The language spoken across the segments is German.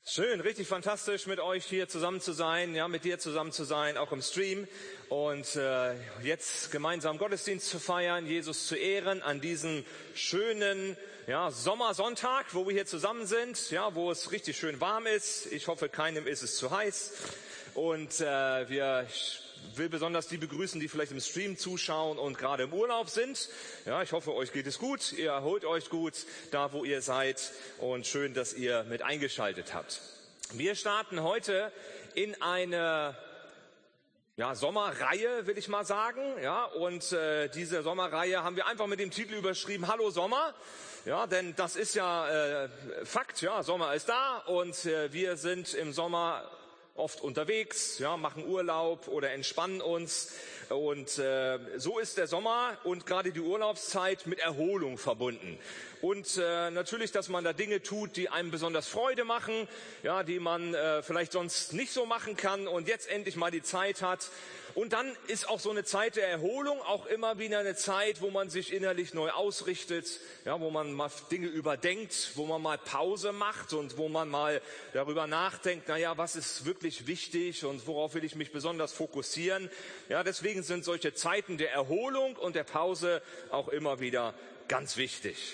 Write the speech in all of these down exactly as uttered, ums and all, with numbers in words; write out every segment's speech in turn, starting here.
Schön, richtig fantastisch, mit euch hier zusammen zu sein, ja, mit dir zusammen zu sein, auch im Stream und äh, jetzt gemeinsam Gottesdienst zu feiern, Jesus zu ehren an diesem schönen, ja, Sommersonntag, wo wir hier zusammen sind, ja, wo es richtig schön warm ist. Ich hoffe, keinem ist es zu heiß und äh, wir Ich will besonders die begrüßen, die vielleicht im Stream zuschauen und gerade im Urlaub sind. Ja, ich hoffe, euch geht es gut. Ihr erholt euch gut da, wo ihr seid. Und schön, dass ihr mit eingeschaltet habt. Wir starten heute in eine ja, Sommerreihe, will ich mal sagen. Ja, und äh, diese Sommerreihe haben wir einfach mit dem Titel überschrieben: Hallo Sommer. Ja, denn das ist ja äh, Fakt. Ja, Sommer ist da und äh, wir sind im Sommer oft unterwegs, ja, machen Urlaub oder entspannen uns und äh, so ist der Sommer und gerade die Urlaubszeit mit Erholung verbunden und äh, natürlich, dass man da Dinge tut, die einem besonders Freude machen, ja, die man äh, vielleicht sonst nicht so machen kann und jetzt endlich mal die Zeit hat. Und dann ist auch so eine Zeit der Erholung auch immer wieder eine Zeit, wo man sich innerlich neu ausrichtet, ja, wo man mal Dinge überdenkt, wo man mal Pause macht und wo man mal darüber nachdenkt, na ja, was ist wirklich wichtig und worauf will ich mich besonders fokussieren. Ja, deswegen sind solche Zeiten der Erholung und der Pause auch immer wieder ganz wichtig.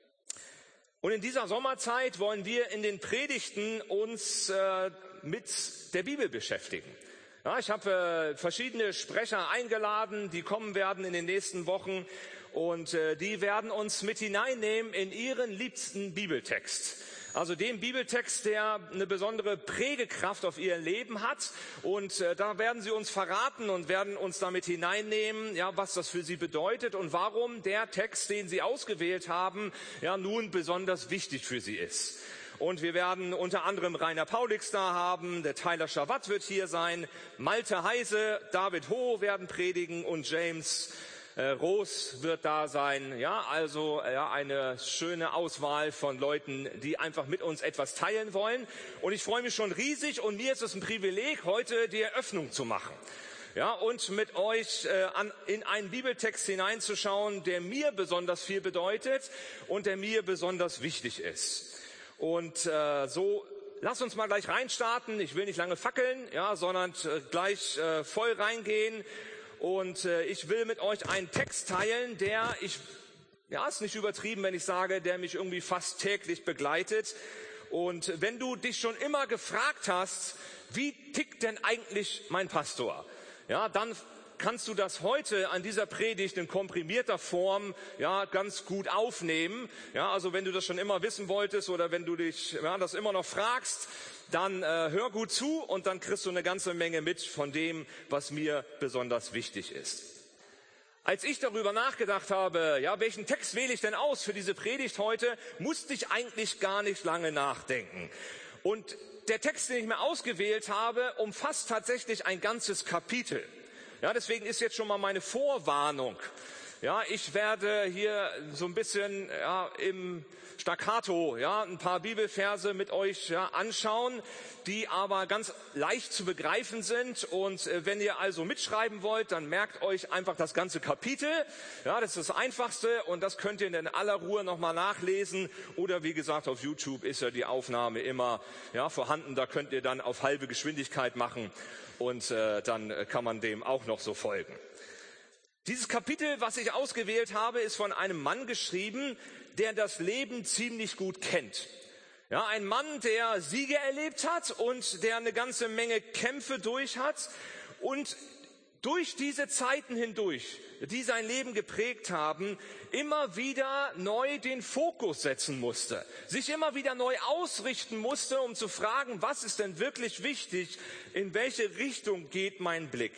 Und in dieser Sommerzeit wollen wir in den Predigten uns äh, mit der Bibel beschäftigen. Ja, ich habe äh, verschiedene Sprecher eingeladen, die kommen werden in den nächsten Wochen und äh, die werden uns mit hineinnehmen in ihren liebsten Bibeltext. Also den Bibeltext, der eine besondere Prägekraft auf ihr Leben hat und äh, da werden sie uns verraten und werden uns damit hineinnehmen, ja, was das für sie bedeutet und warum der Text, den sie ausgewählt haben, ja nun besonders wichtig für sie ist. Und wir werden unter anderem Rainer Paulix da haben, der Tyler Schawat wird hier sein, Malte Heise, David Ho werden predigen und James äh, Roos wird da sein. Ja, also ja, eine schöne Auswahl von Leuten, die einfach mit uns etwas teilen wollen. Und ich freue mich schon riesig und mir ist es ein Privileg, heute die Eröffnung zu machen. Ja, und mit euch äh, an, in einen Bibeltext hineinzuschauen, der mir besonders viel bedeutet und der mir besonders wichtig ist. Und äh, so, lasst uns mal gleich reinstarten. Ich will nicht lange fackeln, ja, sondern äh, gleich äh, voll reingehen. Und äh, ich will mit euch einen Text teilen, der, ich, ja, ist nicht übertrieben, wenn ich sage, der mich irgendwie fast täglich begleitet. Und wenn du dich schon immer gefragt hast, wie tickt denn eigentlich mein Pastor? Ja, dann kannst du das heute an dieser Predigt in komprimierter Form ja ganz gut aufnehmen. Ja, also wenn du das schon immer wissen wolltest oder wenn du dich ja, das immer noch fragst, dann äh, hör gut zu und dann kriegst du eine ganze Menge mit von dem, was mir besonders wichtig ist. Als ich darüber nachgedacht habe, ja, welchen Text wähle ich denn aus für diese Predigt heute, musste ich eigentlich gar nicht lange nachdenken. Und der Text, den ich mir ausgewählt habe, umfasst tatsächlich ein ganzes Kapitel. Ja, deswegen ist jetzt schon mal meine Vorwarnung. Ja, ich werde hier so ein bisschen ja, im Staccato ja, ein paar Bibelverse mit euch ja, anschauen, die aber ganz leicht zu begreifen sind. Und äh, wenn ihr also mitschreiben wollt, dann merkt euch einfach das ganze Kapitel. Ja, das ist das Einfachste und das könnt ihr in aller Ruhe nochmal nachlesen. Oder wie gesagt, auf YouTube ist ja die Aufnahme immer ja, vorhanden. Da könnt ihr dann auf halbe Geschwindigkeit machen und äh, dann kann man dem auch noch so folgen. Dieses Kapitel, was ich ausgewählt habe, ist von einem Mann geschrieben, der das Leben ziemlich gut kennt. Ja, ein Mann, der Siege erlebt hat und der eine ganze Menge Kämpfe durch hat und durch diese Zeiten hindurch, die sein Leben geprägt haben, immer wieder neu den Fokus setzen musste, sich immer wieder neu ausrichten musste, um zu fragen, was ist denn wirklich wichtig, in welche Richtung geht mein Blick?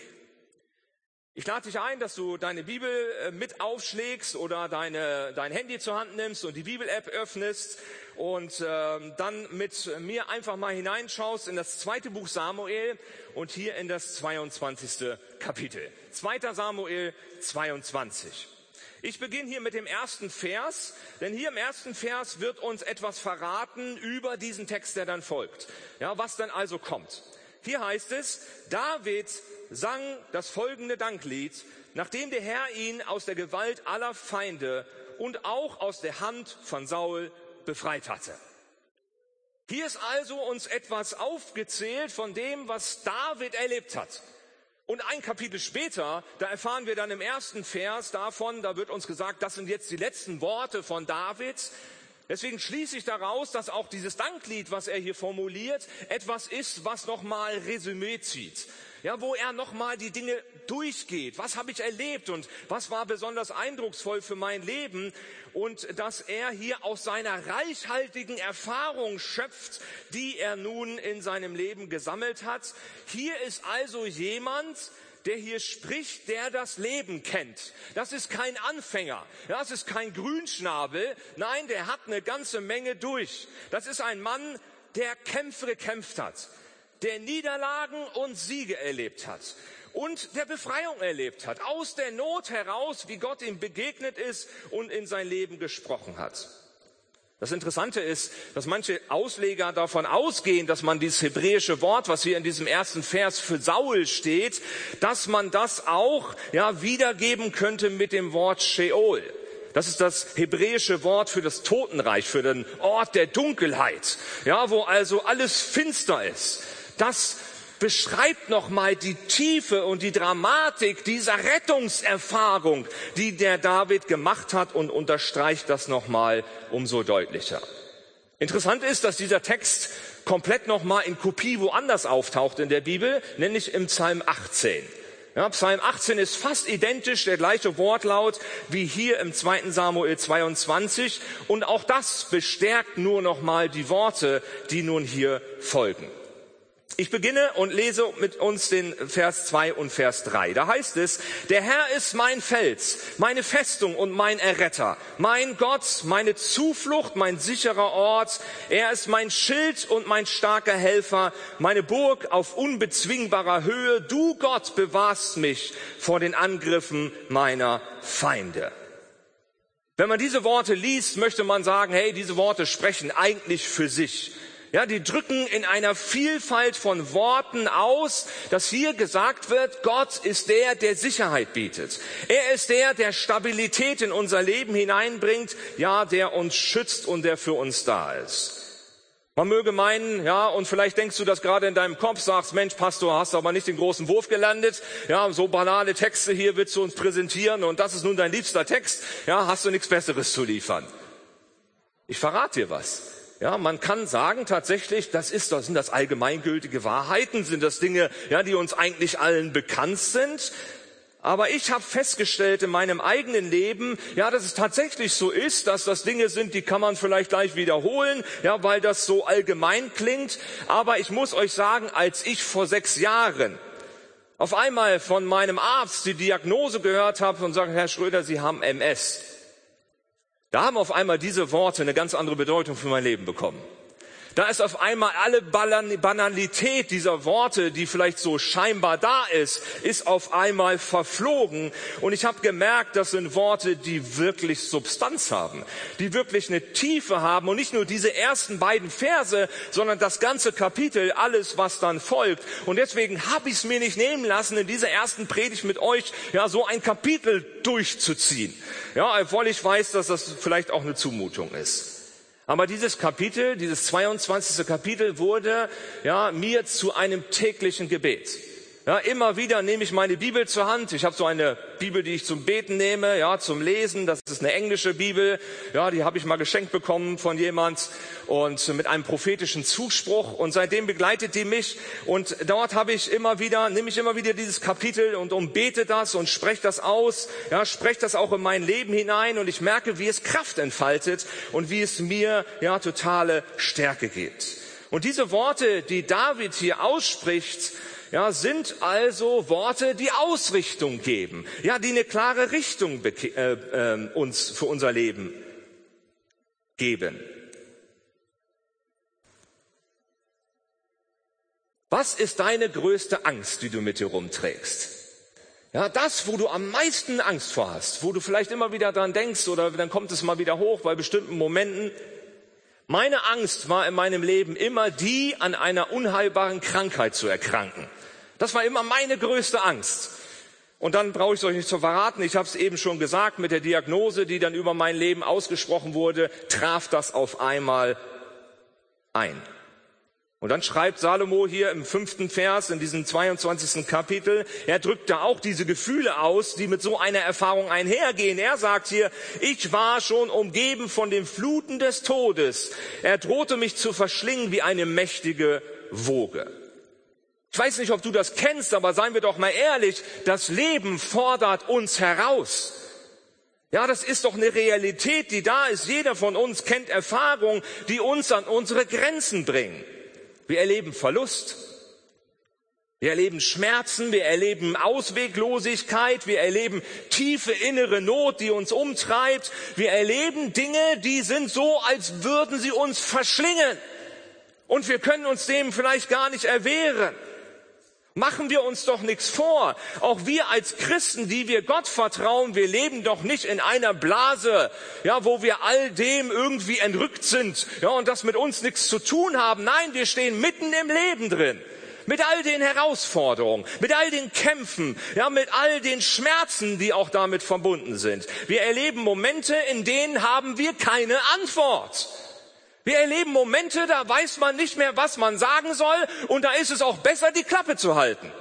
Ich lade dich ein, dass du deine Bibel mit aufschlägst oder deine, dein Handy zur Hand nimmst und die Bibel-App öffnest und äh, dann mit mir einfach mal hineinschaust in das zweite Buch Samuel und hier in das zweiundzwanzigste Kapitel. zweiter Samuel zweiundzwanzig. Ich beginne hier mit dem ersten Vers, denn hier im ersten Vers wird uns etwas verraten über diesen Text, der dann folgt. Ja, was dann also kommt. Hier heißt es, David sang das folgende Danklied, nachdem der Herr ihn aus der Gewalt aller Feinde und auch aus der Hand von Saul befreit hatte. Hier ist also uns etwas aufgezählt von dem, was David erlebt hat. Und ein Kapitel später, da erfahren wir dann im ersten Vers davon, da wird uns gesagt, das sind jetzt die letzten Worte von David. Deswegen schließe ich daraus, dass auch dieses Danklied, was er hier formuliert, etwas ist, was nochmal Resümee zieht. Ja, wo er nochmal die Dinge durchgeht. Was habe ich erlebt und was war besonders eindrucksvoll für mein Leben? Und dass er hier aus seiner reichhaltigen Erfahrung schöpft, die er nun in seinem Leben gesammelt hat. Hier ist also jemand, der hier spricht, der das Leben kennt. Das ist kein Anfänger, das ist kein Grünschnabel, nein, der hat eine ganze Menge durch. Das ist ein Mann, der Kämpfe gekämpft hat, der Niederlagen und Siege erlebt hat und der Befreiung erlebt hat, aus der Not heraus, wie Gott ihm begegnet ist und in sein Leben gesprochen hat. Das Interessante ist, dass manche Ausleger davon ausgehen, dass man dieses hebräische Wort, was hier in diesem ersten Vers für Saul steht, dass man das auch ja wiedergeben könnte mit dem Wort Sheol. Das ist das hebräische Wort für das Totenreich, für den Ort der Dunkelheit, ja, wo also alles finster ist. Das beschreibt nochmal die Tiefe und die Dramatik dieser Rettungserfahrung, die der David gemacht hat, und unterstreicht das nochmal umso deutlicher. Interessant ist, dass dieser Text komplett nochmal in Kopie woanders auftaucht in der Bibel, nämlich im Psalm achtzehn. Ja, Psalm achtzehn ist fast identisch, der gleiche Wortlaut wie hier im zweiten Samuel zweiundzwanzig, und auch das bestärkt nur nochmal die Worte, die nun hier folgen. Ich beginne und lese mit uns den Vers zwei und Vers drei. Da heißt es: Der Herr ist mein Fels, meine Festung und mein Erretter, mein Gott, meine Zuflucht, mein sicherer Ort. Er ist mein Schild und mein starker Helfer, meine Burg auf unbezwingbarer Höhe. Du, Gott, bewahrst mich vor den Angriffen meiner Feinde. Wenn man diese Worte liest, möchte man sagen, hey, diese Worte sprechen eigentlich für sich. Ja, die drücken in einer Vielfalt von Worten aus, dass hier gesagt wird, Gott ist der, der Sicherheit bietet. Er ist der, der Stabilität in unser Leben hineinbringt, ja, der uns schützt und der für uns da ist. Man möge meinen, ja, und vielleicht denkst du das gerade in deinem Kopf, sagst, Mensch, Pastor, hast du aber nicht den großen Wurf gelandet. Ja, so banale Texte hier willst du uns präsentieren und das ist nun dein liebster Text. Ja, hast du nichts Besseres zu liefern. Ich verrate dir was. Ja, man kann sagen tatsächlich, das ist, das sind das allgemeingültige Wahrheiten, sind das Dinge, ja, die uns eigentlich allen bekannt sind. Aber ich habe festgestellt in meinem eigenen Leben, ja, dass es tatsächlich so ist, dass das Dinge sind, die kann man vielleicht gleich wiederholen, ja, weil das so allgemein klingt. Aber ich muss euch sagen, als ich vor sechs Jahren auf einmal von meinem Arzt die Diagnose gehört habe und sage, Herr Schröder, Sie haben M S. Da haben auf einmal diese Worte eine ganz andere Bedeutung für mein Leben bekommen. Da ist auf einmal alle Banalität dieser Worte, die vielleicht so scheinbar da ist, ist auf einmal verflogen. Und ich habe gemerkt, das sind Worte, die wirklich Substanz haben, die wirklich eine Tiefe haben. Und nicht nur diese ersten beiden Verse, sondern das ganze Kapitel, alles, was dann folgt. Und deswegen habe ich es mir nicht nehmen lassen, in dieser ersten Predigt mit euch ja so ein Kapitel durchzuziehen. Ja, obwohl ich weiß, dass das vielleicht auch eine Zumutung ist. Aber dieses Kapitel, dieses zweiundzwanzigste Kapitel wurde ja mir zu einem täglichen Gebet. Ja, immer wieder nehme ich meine Bibel zur Hand. Ich habe so eine Bibel, die ich zum Beten nehme, ja, zum Lesen. Das ist eine englische Bibel. Ja, die habe ich mal geschenkt bekommen von jemand und mit einem prophetischen Zuspruch. Und seitdem begleitet die mich. Und dort habe ich immer wieder, nehme ich immer wieder dieses Kapitel und umbete das und spreche das aus. Ja, spreche das auch in mein Leben hinein. Und ich merke, wie es Kraft entfaltet und wie es mir ja totale Stärke gibt. Und diese Worte, die David hier ausspricht, ja, sind also Worte, die Ausrichtung geben, ja, die eine klare Richtung beke- äh, äh, uns für unser Leben geben. Was ist deine größte Angst, die du mit dir rumträgst? Ja, das, wo du am meisten Angst vor hast, wo du vielleicht immer wieder dran denkst oder dann kommt es mal wieder hoch bei bestimmten Momenten. Meine Angst war in meinem Leben immer die, an einer unheilbaren Krankheit zu erkranken. Das war immer meine größte Angst. Und dann brauche ich es euch nicht zu verraten, ich habe es eben schon gesagt, mit der Diagnose, die dann über mein Leben ausgesprochen wurde, traf das auf einmal ein. Und dann schreibt Salomo hier im fünften Vers in diesem zweiundzwanzigsten Kapitel, er drückt da auch diese Gefühle aus, die mit so einer Erfahrung einhergehen. Er sagt hier, ich war schon umgeben von den Fluten des Todes. Er drohte mich zu verschlingen wie eine mächtige Woge. Ich weiß nicht, ob du das kennst, aber seien wir doch mal ehrlich, das Leben fordert uns heraus. Ja, das ist doch eine Realität, die da ist. Jeder von uns kennt Erfahrungen, die uns an unsere Grenzen bringen. Wir erleben Verlust, wir erleben Schmerzen, wir erleben Ausweglosigkeit, wir erleben tiefe innere Not, die uns umtreibt. Wir erleben Dinge, die sind so, als würden sie uns verschlingen. Und wir können uns dem vielleicht gar nicht erwehren. Machen wir uns doch nichts vor. Auch wir als Christen, die wir Gott vertrauen, wir leben doch nicht in einer Blase, ja, wo wir all dem irgendwie entrückt sind, ja, und das mit uns nichts zu tun haben. Nein, wir stehen mitten im Leben drin. Mit all den Herausforderungen, mit all den Kämpfen, ja, mit all den Schmerzen, die auch damit verbunden sind. Wir erleben Momente, in denen haben wir keine Antwort. Wir erleben Momente, da weiß man nicht mehr, was man sagen soll, und da ist es auch besser, die Klappe zu halten.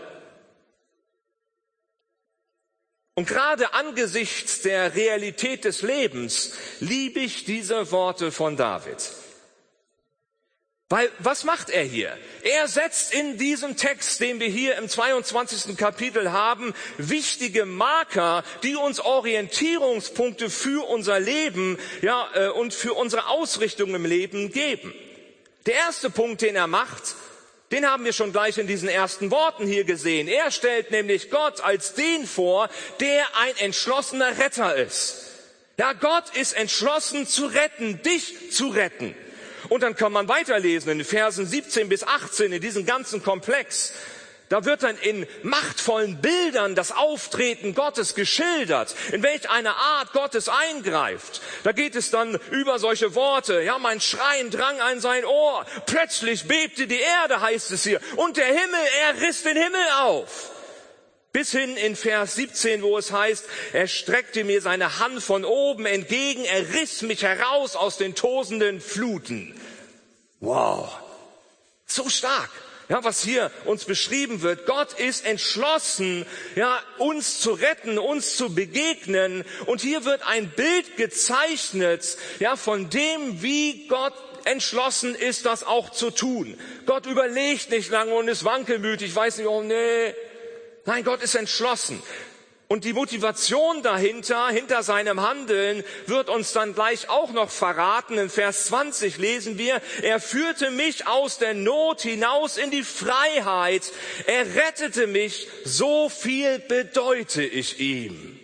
Und gerade angesichts der Realität des Lebens liebe ich diese Worte von David. Weil, was macht er hier? Er setzt in diesem Text, den wir hier im zweiundzwanzigsten Kapitel haben, wichtige Marker, die uns Orientierungspunkte für unser Leben, ja, äh, und für unsere Ausrichtung im Leben geben. Der erste Punkt, den er macht, den haben wir schon gleich in diesen ersten Worten hier gesehen. Er stellt nämlich Gott als den vor, der ein entschlossener Retter ist. Ja, Gott ist entschlossen zu retten, dich zu retten. Und dann kann man weiterlesen in den Versen siebzehn bis achtzehn, in diesem ganzen Komplex. Da wird dann in machtvollen Bildern das Auftreten Gottes geschildert, in welch einer Art Gottes eingreift. Da geht es dann über solche Worte. Ja, mein Schreien drang an sein Ohr. Plötzlich bebte die Erde, heißt es hier. Und der Himmel, er riss den Himmel auf. Bis hin in Vers siebzehn, wo es heißt, er streckte mir seine Hand von oben entgegen, er riss mich heraus aus den tosenden Fluten. Wow, so stark, ja, was hier uns beschrieben wird. Gott ist entschlossen, ja, uns zu retten, uns zu begegnen. Und hier wird ein Bild gezeichnet, ja, von dem, wie Gott entschlossen ist, das auch zu tun. Gott überlegt nicht lange und ist wankelmütig, weiß nicht, oh nee. Nein, Gott ist entschlossen. Und die Motivation dahinter, hinter seinem Handeln, wird uns dann gleich auch noch verraten. In Vers zwanzig lesen wir, er führte mich aus der Not hinaus in die Freiheit. Er rettete mich, so viel bedeute ich ihm.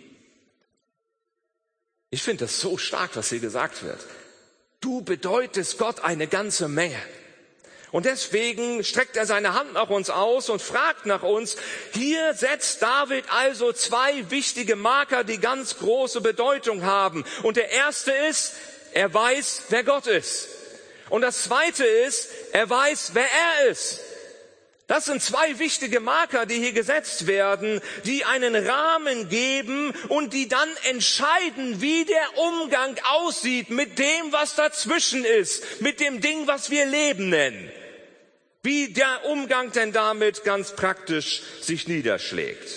Ich finde das so stark, was hier gesagt wird. Du bedeutest Gott eine ganze Menge. Und deswegen streckt er seine Hand nach uns aus und fragt nach uns. Hier setzt David also zwei wichtige Marker, die ganz große Bedeutung haben. Und der erste ist, er weiß, wer Gott ist. Und das zweite ist, er weiß, wer er ist. Das sind zwei wichtige Marker, die hier gesetzt werden, die einen Rahmen geben und die dann entscheiden, wie der Umgang aussieht mit dem, was dazwischen ist, mit dem Ding, was wir Leben nennen. Wie der Umgang denn damit ganz praktisch sich niederschlägt.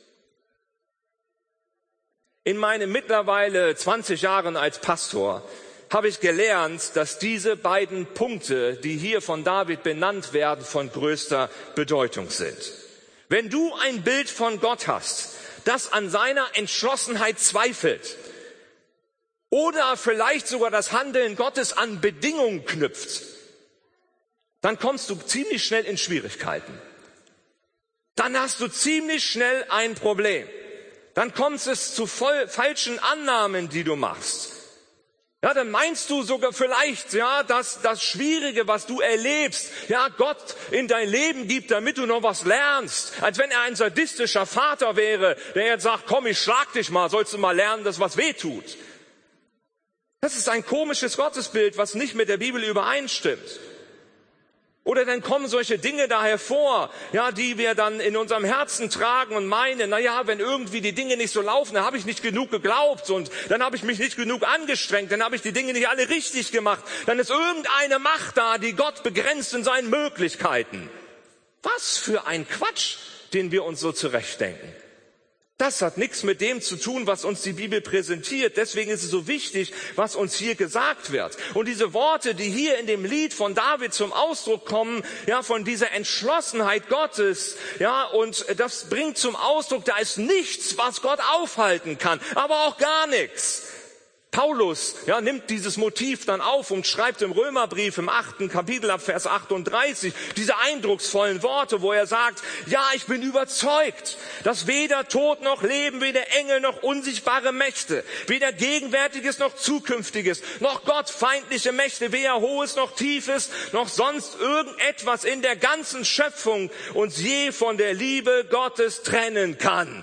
In meinen mittlerweile zwanzig Jahren als Pastor habe ich gelernt, dass diese beiden Punkte, die hier von David benannt werden, von größter Bedeutung sind. Wenn du ein Bild von Gott hast, das an seiner Entschlossenheit zweifelt oder vielleicht sogar das Handeln Gottes an Bedingungen knüpft, dann kommst du ziemlich schnell in Schwierigkeiten. Dann hast du ziemlich schnell ein Problem. Dann kommt es zu voll, falschen Annahmen, die du machst. Ja, dann meinst du sogar vielleicht, ja, dass das Schwierige, was du erlebst, ja, Gott in dein Leben gibt, damit du noch was lernst. Als wenn er ein sadistischer Vater wäre, der jetzt sagt, komm, ich schlag dich mal, sollst du mal lernen, dass was weh tut. Das ist ein komisches Gottesbild, was nicht mit der Bibel übereinstimmt. Oder dann kommen solche Dinge da hervor, ja, die wir dann in unserem Herzen tragen und meinen, na ja, wenn irgendwie die Dinge nicht so laufen, dann habe ich nicht genug geglaubt und dann habe ich mich nicht genug angestrengt, dann habe ich die Dinge nicht alle richtig gemacht. Dann ist irgendeine Macht da, die Gott begrenzt in seinen Möglichkeiten. Was für ein Quatsch, den wir uns so zurechtdenken. Das hat nichts mit dem zu tun, was uns die Bibel präsentiert. Deswegen ist es so wichtig, was uns hier gesagt wird. Und diese Worte, die hier in dem Lied von David zum Ausdruck kommen, ja, von dieser Entschlossenheit Gottes, ja, und das bringt zum Ausdruck, da ist nichts, was Gott aufhalten kann, aber auch gar nichts. Paulus, ja, nimmt dieses Motiv dann auf und schreibt im Römerbrief im achten Kapitel ab Vers achtunddreißig diese eindrucksvollen Worte, wo er sagt, ja, ich bin überzeugt, dass weder Tod noch Leben, weder Engel noch unsichtbare Mächte, weder Gegenwärtiges noch Zukünftiges, noch gottfeindliche Mächte, weder Hohes noch Tiefes, noch sonst irgendetwas in der ganzen Schöpfung uns je von der Liebe Gottes trennen kann.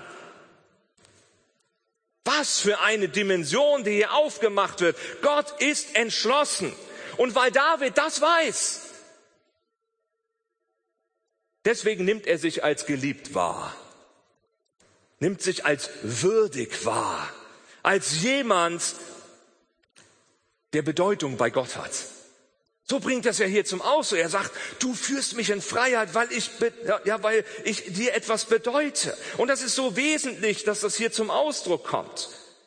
Was für eine Dimension, die hier aufgemacht wird. Gott ist entschlossen. Und weil David das weiß, deswegen nimmt er sich als geliebt wahr. Nimmt sich als würdig wahr. Als jemand, der Bedeutung bei Gott hat. So bringt das ja hier zum Ausdruck. Er sagt, du führst mich in Freiheit, weil ich, ja, weil ich dir etwas bedeute. Und das ist so wesentlich, dass das hier zum Ausdruck kommt.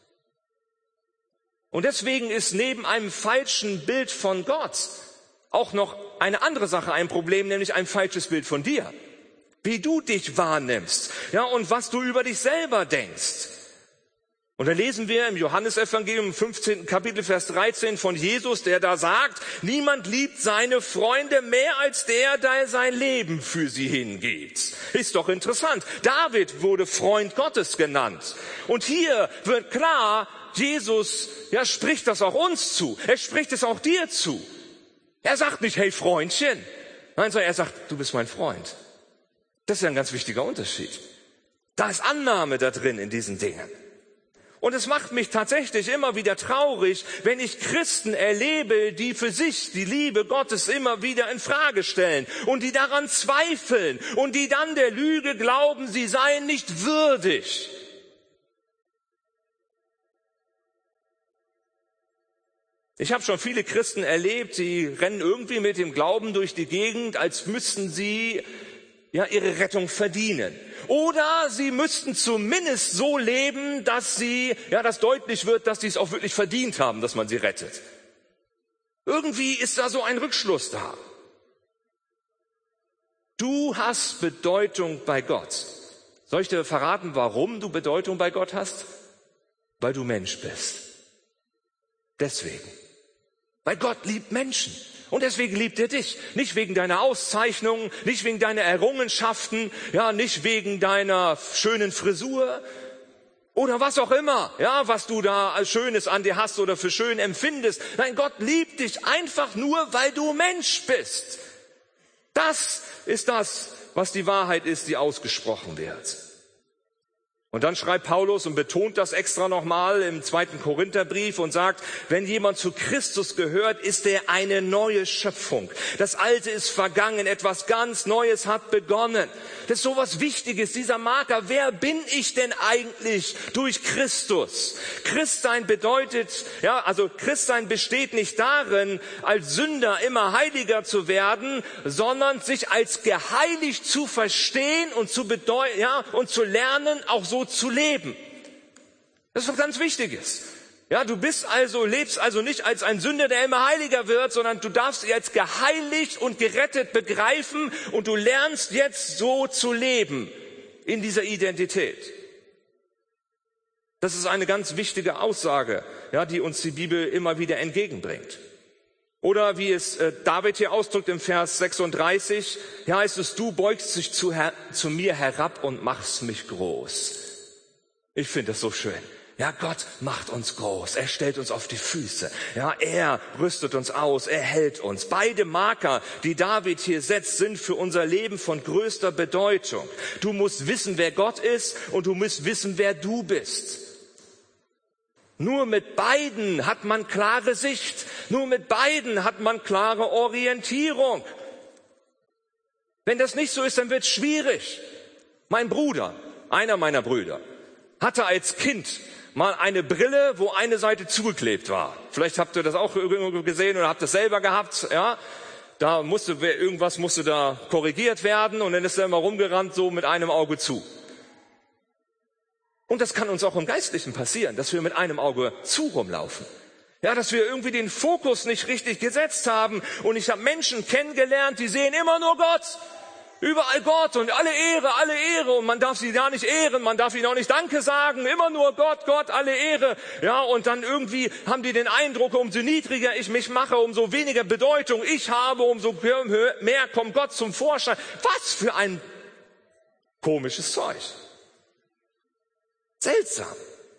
Und deswegen ist neben einem falschen Bild von Gott auch noch eine andere Sache ein Problem, nämlich ein falsches Bild von dir. Wie du dich wahrnimmst, ja, und was du über dich selber denkst. Und da lesen wir im Johannesevangelium im fünfzehnten Kapitel Vers dreizehn von Jesus, der da sagt, niemand liebt seine Freunde mehr als der, der sein Leben für sie hingibt. Ist doch interessant. David wurde Freund Gottes genannt. Und hier wird klar, Jesus, ja, spricht das auch uns zu. Er spricht es auch dir zu. Er sagt nicht, hey Freundchen. Nein, sondern er sagt, du bist mein Freund. Das ist ein ganz wichtiger Unterschied. Da ist Annahme da drin in diesen Dingen. Und es macht mich tatsächlich immer wieder traurig, wenn ich Christen erlebe, die für sich die Liebe Gottes immer wieder in Frage stellen und die daran zweifeln und die dann der Lüge glauben, sie seien nicht würdig. Ich habe schon viele Christen erlebt, die rennen irgendwie mit dem Glauben durch die Gegend, als müssten sie ja ihre Rettung verdienen. Oder sie müssten zumindest so leben, dass sie, ja, dass deutlich wird, dass sie es auch wirklich verdient haben, dass man sie rettet. Irgendwie ist da so ein Rückschluss da. Du hast Bedeutung bei Gott. Soll ich dir verraten, warum du Bedeutung bei Gott hast? Weil du Mensch bist. Deswegen. Weil Gott liebt Menschen. Und deswegen liebt er dich. Nicht wegen deiner Auszeichnungen, nicht wegen deiner Errungenschaften, ja, nicht wegen deiner schönen Frisur oder was auch immer, ja, was du da als Schönes an dir hast oder für schön empfindest. Nein, Gott liebt dich einfach nur, weil du Mensch bist. Das ist das, was die Wahrheit ist, die ausgesprochen wird. Und dann schreibt Paulus und betont das extra nochmal im zweiten Korintherbrief und sagt, wenn jemand zu Christus gehört, ist er eine neue Schöpfung. Das Alte ist vergangen, etwas ganz Neues hat begonnen. Das ist sowas Wichtiges, dieser Marker. Wer bin ich denn eigentlich durch Christus? Christsein bedeutet, ja, also Christsein besteht nicht darin, als Sünder immer heiliger zu werden, sondern sich als geheiligt zu verstehen und zu bedeuten, ja, und zu lernen, auch so zu leben. Das ist was ganz Wichtiges. Ja, du bist also, lebst also nicht als ein Sünder, der immer heiliger wird, sondern du darfst dich als geheiligt und gerettet begreifen und du lernst jetzt so zu leben in dieser Identität. Das ist eine ganz wichtige Aussage, ja, die uns die Bibel immer wieder entgegenbringt. Oder wie es äh, David hier ausdrückt im Vers sechsunddreißig, ja, heißt es, du beugst dich zu, her- zu mir herab und machst mich groß. Ich finde das so schön. Ja, Gott macht uns groß. Er stellt uns auf die Füße. Ja, er rüstet uns aus. Er hält uns. Beide Marker, die David hier setzt, sind für unser Leben von größter Bedeutung. Du musst wissen, wer Gott ist und du musst wissen, wer du bist. Nur mit beiden hat man klare Sicht. Nur mit beiden hat man klare Orientierung. Wenn das nicht so ist, dann wird es schwierig. Mein Bruder, einer meiner Brüder, hatte als Kind mal eine Brille, wo eine Seite zugeklebt war. Vielleicht habt ihr das auch irgendwo gesehen oder habt das selber gehabt, ja. Da musste, irgendwas musste da korrigiert werden und dann ist er immer rumgerannt, so mit einem Auge zu. Und das kann uns auch im Geistlichen passieren, dass wir mit einem Auge zu rumlaufen. Ja, dass wir irgendwie den Fokus nicht richtig gesetzt haben. Und ich habe Menschen kennengelernt, die sehen immer nur Gott. Überall Gott und alle Ehre, alle Ehre. Und man darf sie gar nicht ehren, man darf ihnen auch nicht Danke sagen. Immer nur Gott, Gott, alle Ehre. Ja, und dann irgendwie haben die den Eindruck, umso niedriger ich mich mache, umso weniger Bedeutung ich habe, umso mehr kommt Gott zum Vorschein. Was für ein komisches Zeug. Seltsam.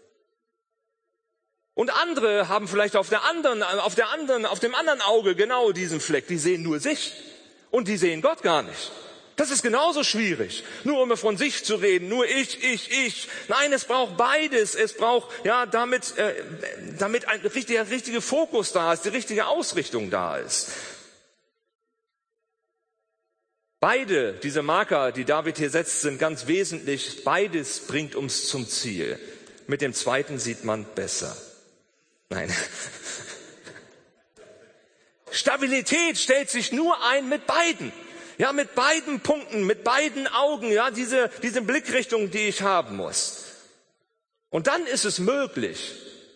Und andere haben vielleicht auf der anderen, auf der anderen, auf dem anderen Auge genau diesen Fleck. Die sehen nur sich und die sehen Gott gar nicht. Das ist genauso schwierig. Nur um von sich zu reden, nur ich, ich, ich. Nein, es braucht beides. Es braucht, ja, damit, äh, damit ein richtiger, richtiger Fokus da ist, die richtige Ausrichtung da ist. Beide, diese Marker, die David hier setzt, sind ganz wesentlich. Beides bringt uns zum Ziel. Mit dem zweiten sieht man besser. Nein. Stabilität stellt sich nur ein mit beiden. Ja, mit beiden Punkten, mit beiden Augen, ja, diese, diese Blickrichtung, die ich haben muss. Und dann ist es möglich,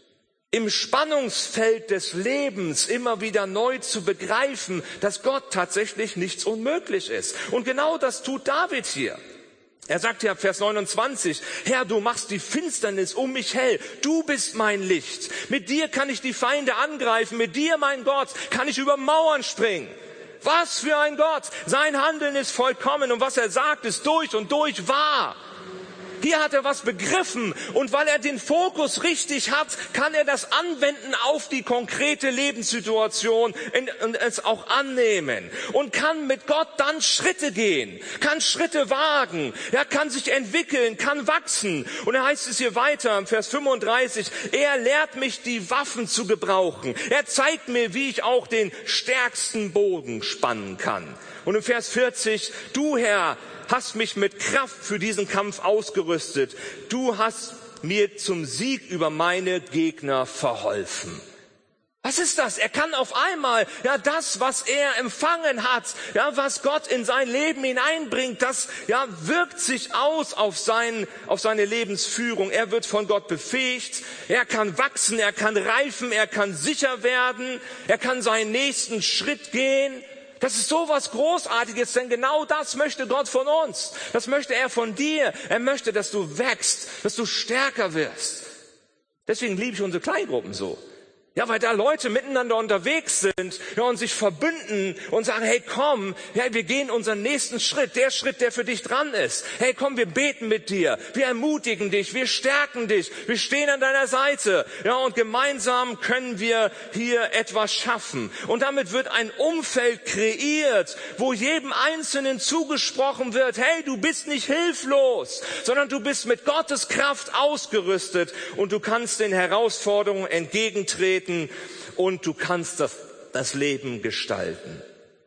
im Spannungsfeld des Lebens immer wieder neu zu begreifen, dass Gott tatsächlich nichts unmöglich ist. Und genau das tut David hier. Er sagt ja, Vers neunundzwanzig, Herr, du machst die Finsternis um mich hell. Du bist mein Licht. Mit dir kann ich die Feinde angreifen. Mit dir, mein Gott, kann ich über Mauern springen. Was für ein Gott! Sein Handeln ist vollkommen und was er sagt, ist durch und durch wahr. Hier hat er was begriffen und weil er den Fokus richtig hat, kann er das anwenden auf die konkrete Lebenssituation und es auch annehmen und kann mit Gott dann Schritte gehen, kann Schritte wagen, er kann sich entwickeln, kann wachsen. Und er heißt es hier weiter im Vers fünfunddreißig, er lehrt mich, die Waffen zu gebrauchen. Er zeigt mir, wie ich auch den stärksten Bogen spannen kann. Und im Vers vierzig, du Herr, hast mich mit Kraft für diesen Kampf ausgerüstet. Du hast mir zum Sieg über meine Gegner verholfen. Was ist das? Er kann auf einmal, ja, das, was er empfangen hat, ja, was Gott in sein Leben hineinbringt, das, ja, wirkt sich aus auf sein, auf seine Lebensführung. Er wird von Gott befähigt. Er kann wachsen, er kann reifen, er kann sicher werden, er kann seinen nächsten Schritt gehen. Das ist so was Großartiges, denn genau das möchte Gott von uns. Das möchte er von dir. Er möchte, dass du wächst, dass du stärker wirst. Deswegen liebe ich unsere Kleingruppen so. Ja, weil da Leute miteinander unterwegs sind, ja, und sich verbünden und sagen, hey, komm, ja, wir gehen unseren nächsten Schritt, der Schritt, der für dich dran ist. Hey, komm, wir beten mit dir, wir ermutigen dich, wir stärken dich, wir stehen an deiner Seite, ja, und gemeinsam können wir hier etwas schaffen. Und damit wird ein Umfeld kreiert, wo jedem Einzelnen zugesprochen wird, hey, du bist nicht hilflos, sondern du bist mit Gottes Kraft ausgerüstet und du kannst den Herausforderungen entgegentreten und du kannst das, das Leben gestalten.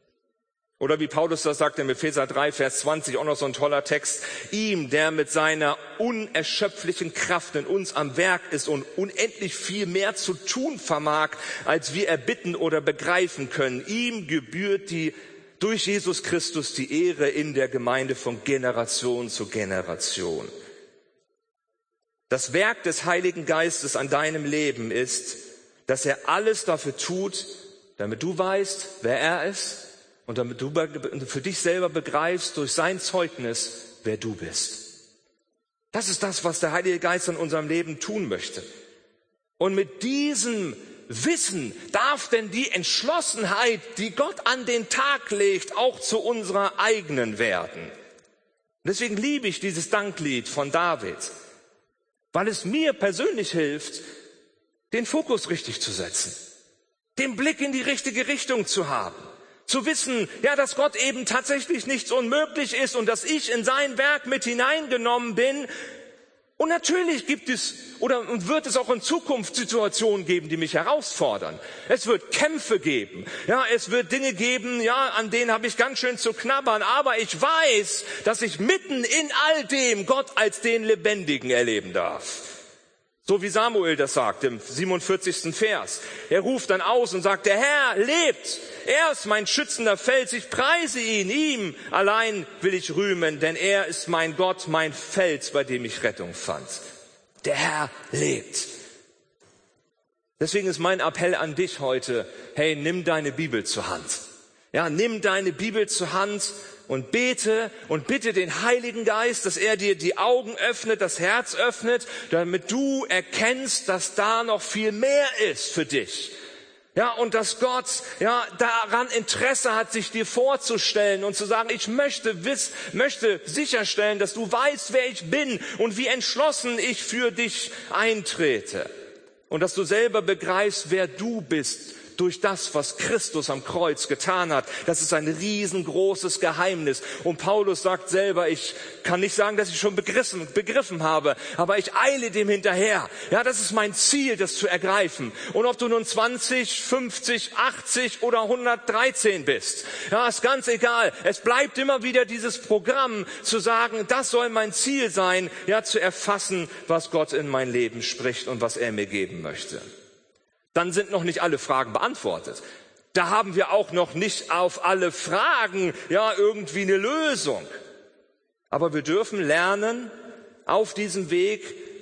Oder wie Paulus das sagt in Epheser drei, Vers zwanzig, auch noch so ein toller Text. Ihm, der mit seiner unerschöpflichen Kraft in uns am Werk ist und unendlich viel mehr zu tun vermag, als wir erbitten oder begreifen können. Ihm gebührt die durch Jesus Christus die Ehre in der Gemeinde von Generation zu Generation. Das Werk des Heiligen Geistes an deinem Leben ist, dass er alles dafür tut, damit du weißt, wer er ist und damit du für dich selber begreifst durch sein Zeugnis, wer du bist. Das ist das, was der Heilige Geist in unserem Leben tun möchte. Und mit diesem Wissen darf denn die Entschlossenheit, die Gott an den Tag legt, auch zu unserer eigenen werden. Deswegen liebe ich dieses Danklied von David, weil es mir persönlich hilft, den Fokus richtig zu setzen, den Blick in die richtige Richtung zu haben, zu wissen, ja, dass Gott eben tatsächlich nichts unmöglich ist und dass ich in sein Werk mit hineingenommen bin Und natürlich gibt es oder und wird es auch in Zukunft Situationen geben, die mich herausfordern. Es wird Kämpfe geben. Ja, es wird Dinge geben, ja, an denen habe ich ganz schön zu knabbern. Aber ich weiß, dass ich mitten in all dem Gott als den Lebendigen erleben darf. So wie Samuel das sagt im siebenundvierzigsten Vers. Er ruft dann aus und sagt, der Herr lebt. Er ist mein schützender Fels. Ich preise ihn. Ihm allein will ich rühmen, denn er ist mein Gott, mein Fels, bei dem ich Rettung fand. Der Herr lebt. Deswegen ist mein Appell an dich heute, hey, nimm deine Bibel zur Hand. Ja, nimm deine Bibel zur Hand und bete und bitte den Heiligen Geist, dass er dir die Augen öffnet, das Herz öffnet, damit du erkennst, dass da noch viel mehr ist für dich. Ja, und dass Gott, ja, daran Interesse hat, sich dir vorzustellen und zu sagen, ich möchte wiss, möchte sicherstellen, dass du weißt, wer ich bin und wie entschlossen ich für dich eintrete. Und dass du selber begreifst, wer du bist durch das, was Christus am Kreuz getan hat. Das ist ein riesengroßes Geheimnis. Und Paulus sagt selber, ich kann nicht sagen, dass ich schon begriffen, begriffen habe, aber ich eile dem hinterher. Ja, das ist mein Ziel, das zu ergreifen. Und ob du nun zwanzig, fünfzig, achtzig oder hundertdreizehn bist, ja, ist ganz egal. Es bleibt immer wieder dieses Programm zu sagen, das soll mein Ziel sein, ja, zu erfassen, was Gott in mein Leben spricht und was er mir geben möchte. Dann sind noch nicht alle Fragen beantwortet. Da haben wir auch noch nicht auf alle Fragen, ja, irgendwie eine Lösung. Aber wir dürfen lernen, auf diesem Weg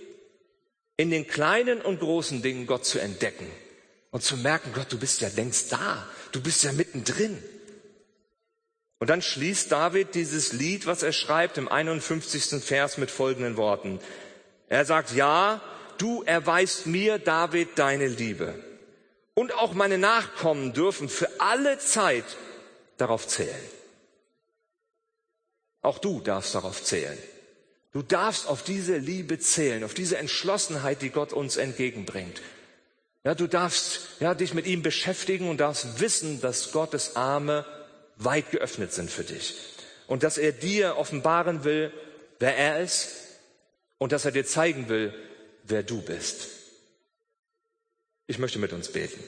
in den kleinen und großen Dingen Gott zu entdecken und zu merken, Gott, du bist ja längst da. Du bist ja mittendrin. Und dann schließt David dieses Lied, was er schreibt, im einundfünfzigsten Vers mit folgenden Worten. Er sagt, ja, du erweist mir, David, deine Liebe. Und auch meine Nachkommen dürfen für alle Zeit darauf zählen. Auch du darfst darauf zählen. Du darfst auf diese Liebe zählen, auf diese Entschlossenheit, die Gott uns entgegenbringt. Ja, du darfst ja, dich mit ihm beschäftigen und darfst wissen, dass Gottes Arme weit geöffnet sind für dich. Und dass er dir offenbaren will, wer er ist und dass er dir zeigen will, wer du bist. Ich möchte mit uns beten.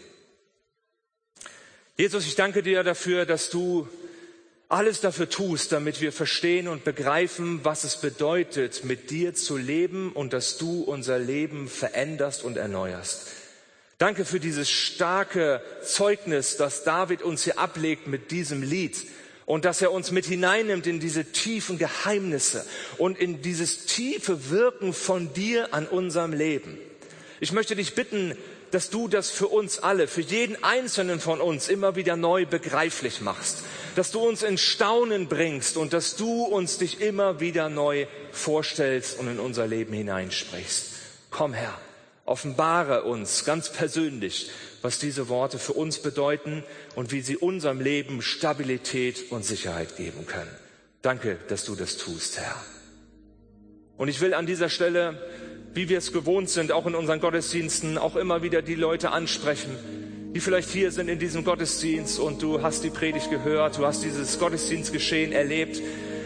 Jesus, ich danke dir dafür, dass du alles dafür tust, damit wir verstehen und begreifen, was es bedeutet, mit dir zu leben und dass du unser Leben veränderst und erneuerst. Danke für dieses starke Zeugnis, das David uns hier ablegt mit diesem Lied. Und dass er uns mit hineinnimmt in diese tiefen Geheimnisse und in dieses tiefe Wirken von dir an unserem Leben. Ich möchte dich bitten, dass du das für uns alle, für jeden Einzelnen von uns immer wieder neu begreiflich machst. Dass du uns in Staunen bringst und dass du uns dich immer wieder neu vorstellst und in unser Leben hineinsprichst. Komm, Herr, offenbare uns ganz persönlich, was diese Worte für uns bedeuten und wie sie unserem Leben Stabilität und Sicherheit geben können. Danke, dass du das tust, Herr. Und ich will an dieser Stelle, wie wir es gewohnt sind, auch in unseren Gottesdiensten, auch immer wieder die Leute ansprechen, die vielleicht hier sind in diesem Gottesdienst und du hast die Predigt gehört, du hast dieses Gottesdienstgeschehen erlebt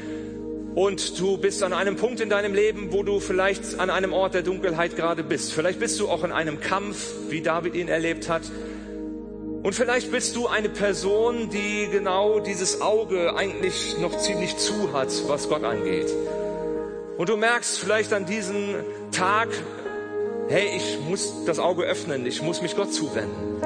und du bist an einem Punkt in deinem Leben, wo du vielleicht an einem Ort der Dunkelheit gerade bist. Vielleicht bist du auch in einem Kampf, wie David ihn erlebt hat. Und vielleicht bist du eine Person, die genau dieses Auge eigentlich noch ziemlich zu hat, was Gott angeht. Und du merkst vielleicht an diesem Tag, hey, ich muss das Auge öffnen, ich muss mich Gott zuwenden.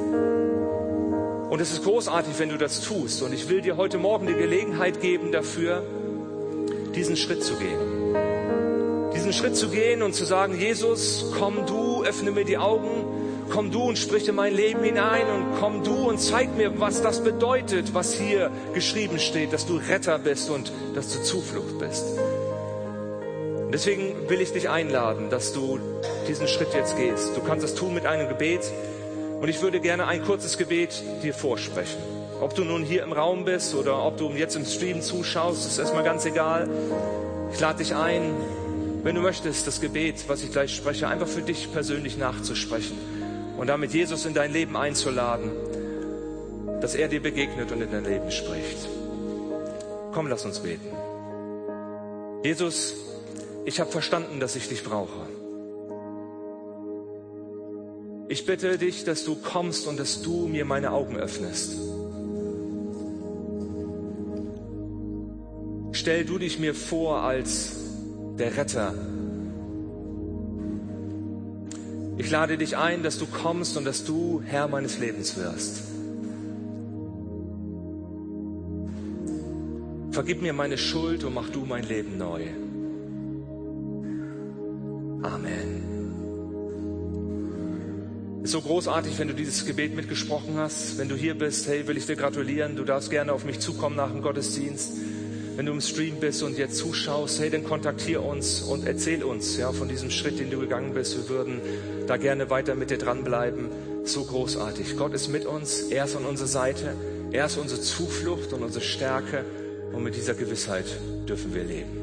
Und es ist großartig, wenn du das tust. Und ich will dir heute Morgen die Gelegenheit geben dafür, diesen Schritt zu gehen. Diesen Schritt zu gehen und zu sagen, Jesus, komm du, öffne mir die Augen, komm du und sprich in mein Leben hinein und komm du und zeig mir, was das bedeutet, was hier geschrieben steht, dass du Retter bist und dass du Zuflucht bist. Und deswegen will ich dich einladen, dass du diesen Schritt jetzt gehst. Du kannst es tun mit einem Gebet und ich würde gerne ein kurzes Gebet dir vorsprechen. Ob du nun hier im Raum bist oder ob du jetzt im Stream zuschaust, ist erstmal ganz egal. Ich lade dich ein, wenn du möchtest, das Gebet, was ich gleich spreche, einfach für dich persönlich nachzusprechen und damit Jesus in dein Leben einzuladen, dass er dir begegnet und in dein Leben spricht. Komm, lass uns beten. Jesus, ich habe verstanden, dass ich dich brauche. Ich bitte dich, dass du kommst und dass du mir meine Augen öffnest. Stell du dich mir vor als der Retter. Ich lade dich ein, dass du kommst und dass du Herr meines Lebens wirst. Vergib mir meine Schuld und mach du mein Leben neu. Amen. Ist so großartig, wenn du dieses Gebet mitgesprochen hast. Wenn du hier bist, hey, will ich dir gratulieren. Du darfst gerne auf mich zukommen nach dem Gottesdienst. Wenn du im Stream bist und jetzt zuschaust, hey, dann kontaktier uns und erzähl uns ja, von diesem Schritt, den du gegangen bist. Wir würden da gerne weiter mit dir dranbleiben. So großartig. Gott ist mit uns. Er ist an unserer Seite. Er ist unsere Zuflucht und unsere Stärke. Und mit dieser Gewissheit dürfen wir leben.